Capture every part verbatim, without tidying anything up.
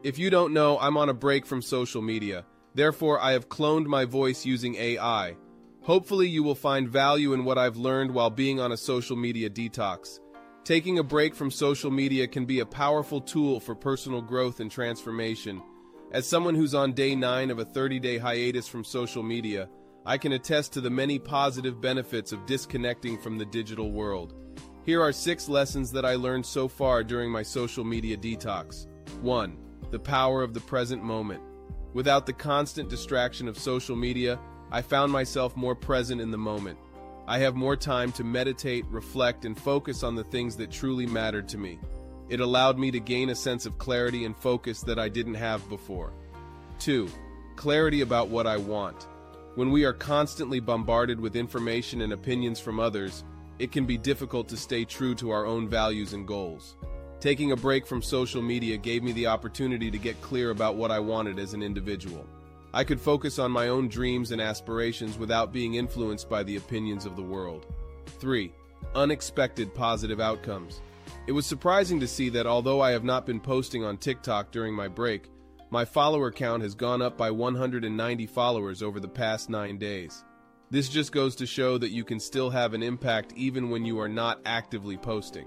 If you don't know, I'm on a break from social media. Therefore, I have cloned my voice using A I. Hopefully, you will find value in what I've learned while being on a social media detox. Taking a break from social media can be a powerful tool for personal growth and transformation. As someone who's on day nine of a thirty-day hiatus from social media, I can attest to the many positive benefits of disconnecting from the digital world. Here are six lessons that I learned so far during my social media detox. one. The power of the present moment. Without the constant distraction of social media, I found myself more present in the moment. I have more time to meditate, reflect, and focus on the things that truly mattered to me. It allowed me to gain a sense of clarity and focus that I didn't have before. two. Clarity about what I want. When we are constantly bombarded with information and opinions from others, it can be difficult to stay true to our own values and goals. Taking a break from social media gave me the opportunity to get clear about what I wanted as an individual. I could focus on my own dreams and aspirations without being influenced by the opinions of the world. three. Unexpected positive outcomes. It was surprising to see that although I have not been posting on TikTok during my break, my follower count has gone up by one hundred ninety followers over the past nine days. This just goes to show that you can still have an impact even when you are not actively posting.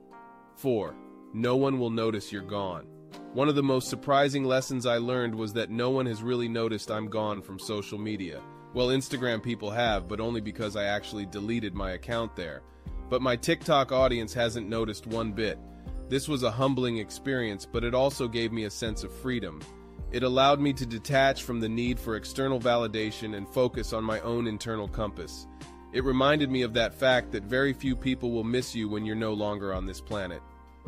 four. No one will notice you're gone. One of the most surprising lessons I learned was that no one has really noticed I'm gone from social media. Well, Instagram people have, but only because I actually deleted my account there. But my TikTok audience hasn't noticed one bit. This was a humbling experience, but it also gave me a sense of freedom. It allowed me to detach from the need for external validation and focus on my own internal compass. It reminded me of that fact that very few people will miss you when you're no longer on this planet.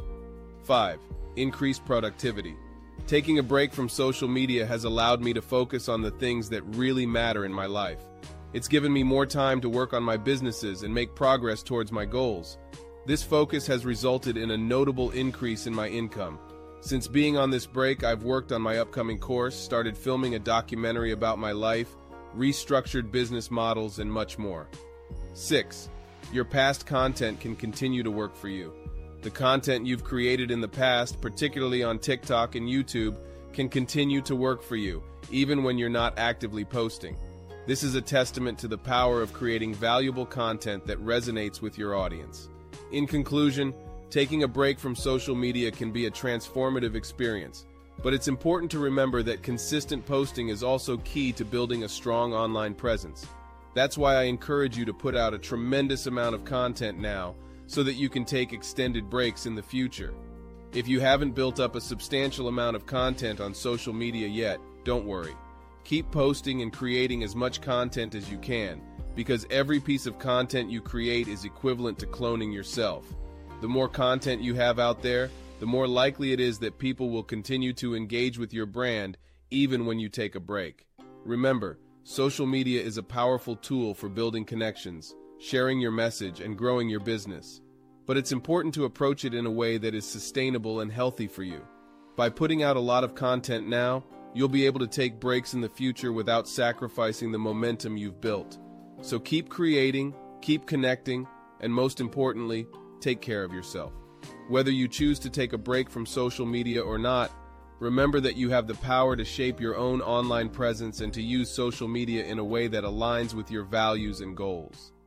five. Increased productivity. Taking a break from social media has allowed me to focus on the things that really matter in my life. It's given me more time to work on my businesses and make progress towards my goals. This focus has resulted in a notable increase in my income. Since being on this break, I've worked on my upcoming course, started filming a documentary about my life, restructured business models, and much more. six. Your past content can continue to work for you. The content you've created in the past, particularly on TikTok and YouTube, can continue to work for you, even when you're not actively posting. This is a testament to the power of creating valuable content that resonates with your audience. In conclusion, taking a break from social media can be a transformative experience, but it's important to remember that consistent posting is also key to building a strong online presence. That's why I encourage you to put out a tremendous amount of content now, so that you can take extended breaks in the future. If you haven't built up a substantial amount of content on social media yet, don't worry. Keep posting and creating as much content as you can, because every piece of content you create is equivalent to cloning yourself. The more content you have out there, the more likely it is that people will continue to engage with your brand even when you take a break. Remember, social media is a powerful tool for building connections, sharing your message, and growing your business. But it's important to approach it in a way that is sustainable and healthy for you. By putting out a lot of content now, you'll be able to take breaks in the future without sacrificing the momentum you've built. So keep creating, keep connecting, and most importantly, take care of yourself. Whether you choose to take a break from social media or not, remember that you have the power to shape your own online presence and to use social media in a way that aligns with your values and goals.